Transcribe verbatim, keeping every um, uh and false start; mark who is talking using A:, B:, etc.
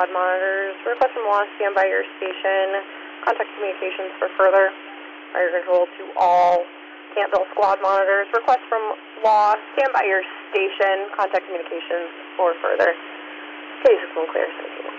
A: squad monitors. Request from Law, stand by your station. Contact communications for further. Fire control to all Cantville squad monitors. Request from Law, stand by your station. Contact communications for further. Case is clear. Thank you.